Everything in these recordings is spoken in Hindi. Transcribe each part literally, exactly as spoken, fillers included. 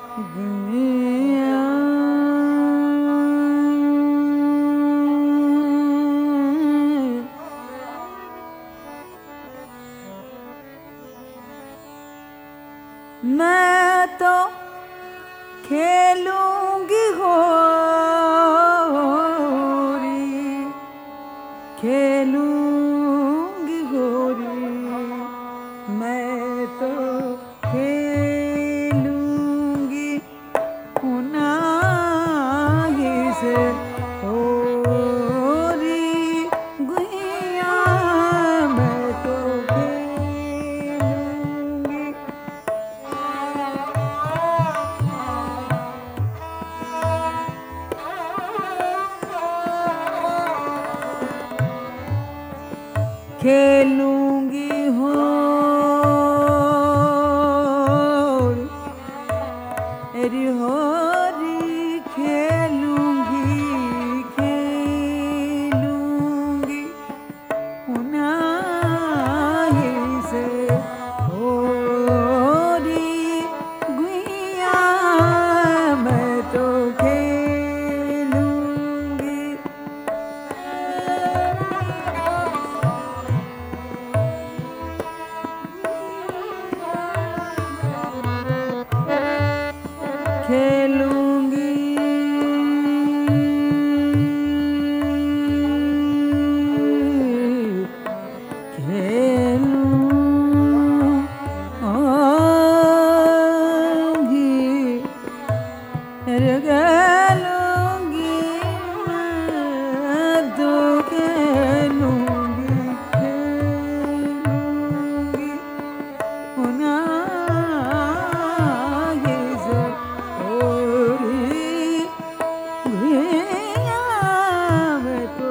गुइया मैं तो खेलूंगी होरी, खेलूंगी होरी, मैं तो खेलूंगी पुनाही से होरी गुइया मैं तो खेलूंगी। खेलूंगी होरी एरी होरी खेलूंगी खेलूंगी पुनाही से होरी गुइया मैं तो खेलूंगी। खेलूंगी खेलूंगी अरे खेलूंगी मैं तो खेलूंगी खेलूंगी पुनाही से होरी गुइया मैं तो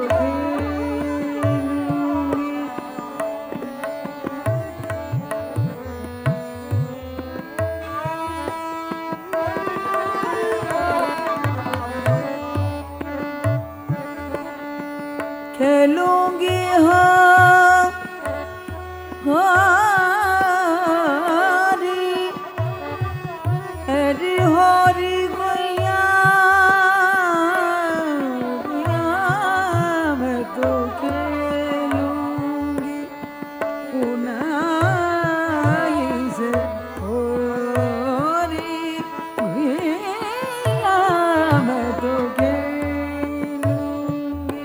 खेलूंगी। खेलूंगी हो होरी एरी होरी गुइया गुइया मैं तो खेलूंगी पुनाही से होरी गुइया मैं तो खेलूंगी।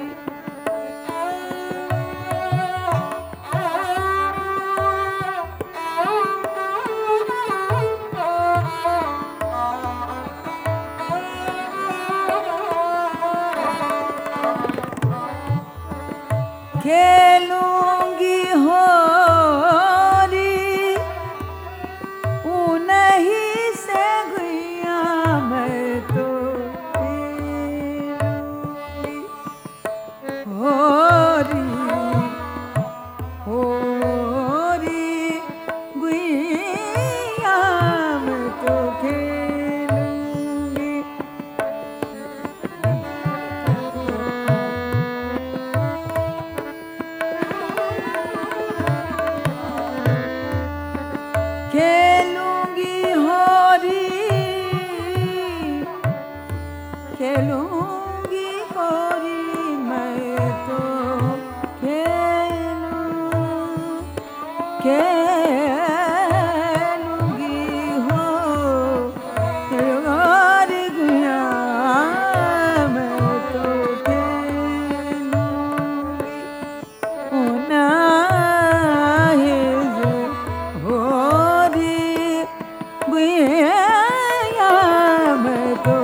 खेलूंगी होरी उन्हीं से गुइया मैं तो खेलूंगी होरी होरी गुइया मैं तो खेलूंगी। खेलूंगी होरी खेलूंगी होरी मैं तो खेलूं खेलूंगी हो होरी गुइया मैं तो खेलूंगी पुनाही से होरी गुइया मैं तो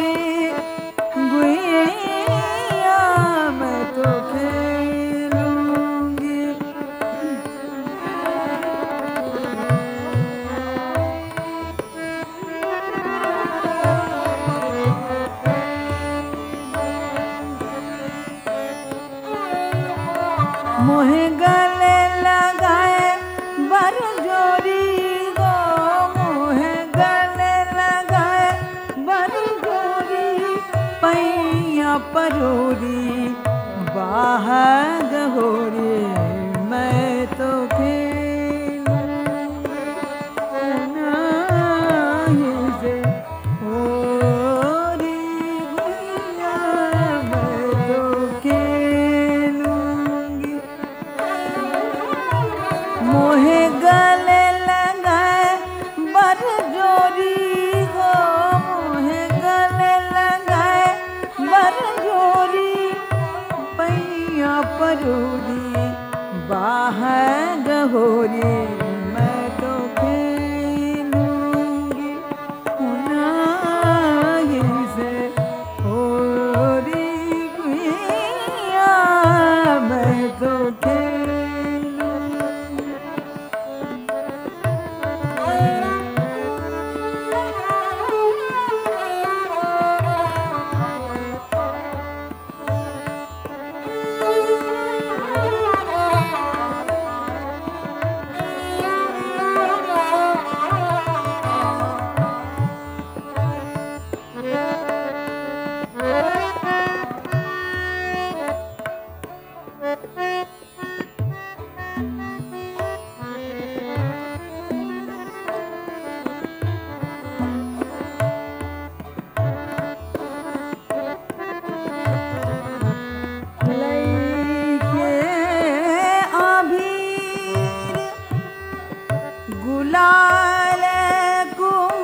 खेलूंगी मोहे गले लगाए बरजोरी गो, मोहे गले लगाए बरजोरी, पैया परोरी बाह गहोरी, मैं तो मोहे गले लगाए बरजोरी गो, मोहे गले लगाए बरजोरी, पैया परोरी बाह गहोरी, मैं तो खेलूंगी उनाही से होरी गुइया, मैं तो गुलाल कुम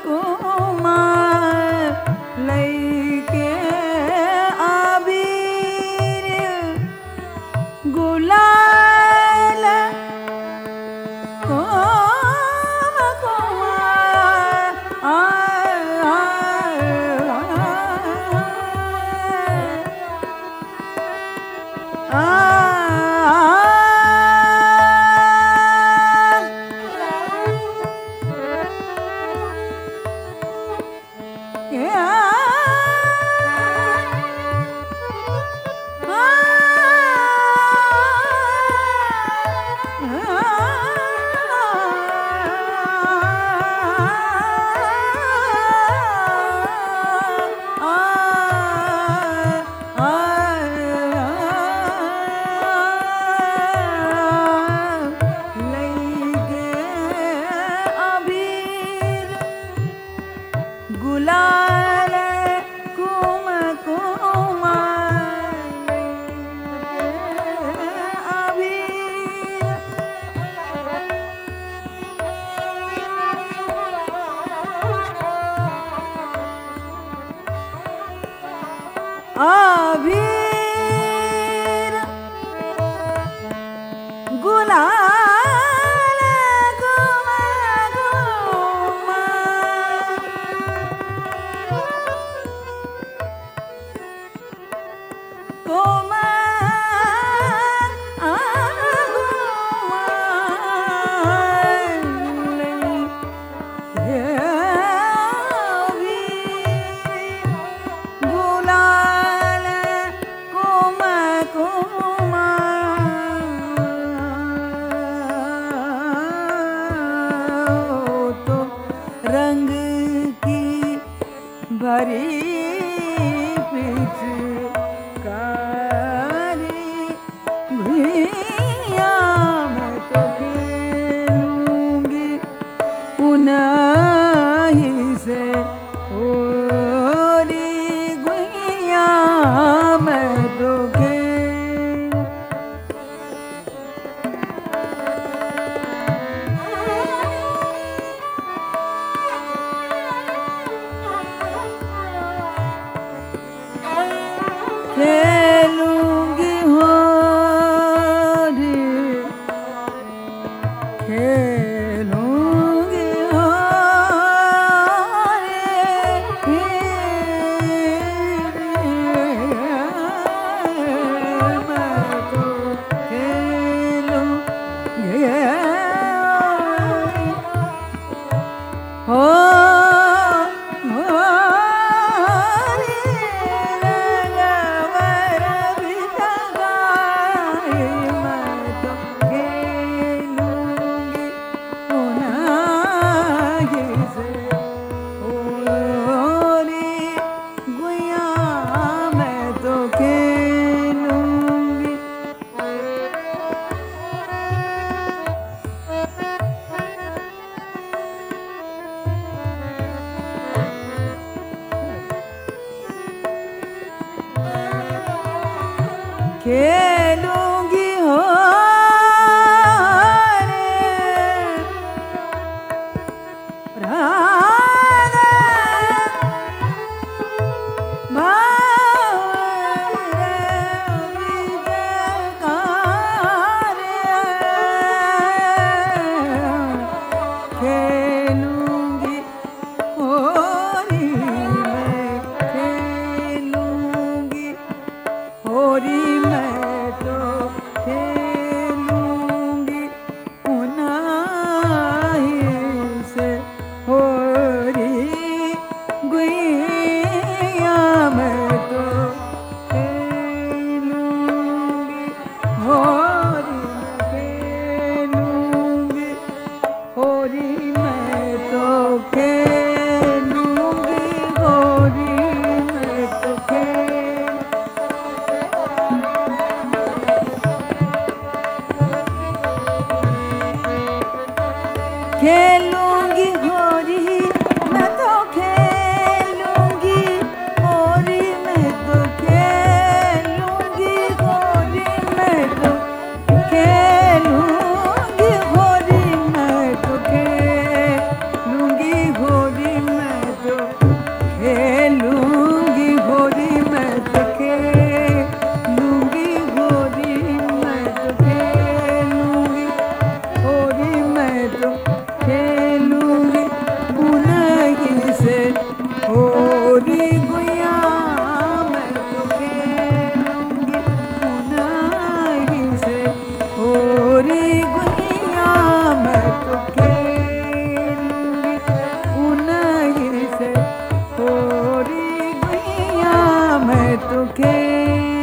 कुमार लैके आबीर, गुलाल कुम कुमार आ, आ, आ, आ, गुलाल कुम कुमार आबीर, आबीर गुलाल रंग की भरी पिचकारी भैया, मैं तो खेलूंगी उनाही से होरी गुइया, मैं तो खेलूंगी होरी खेलूंगी होरी मैं तो खेलूंगी होरी मैं तो खेलूंगी होरी मैं तो खेलूंगी होरी मैं तो खेलूंगी होरी मैं तो खेलूंगी होरी मैं तो खेलूंगी होरी मैं तो खेलूंगी होरी मैं तो खेलूंगी उन्हीं से होरी गुया मैं तो खेलूंगी उन्हीं से होरी गुया मैं तो खेलूंगी उन्हीं से होरी गुया मैं तो खेलूंगी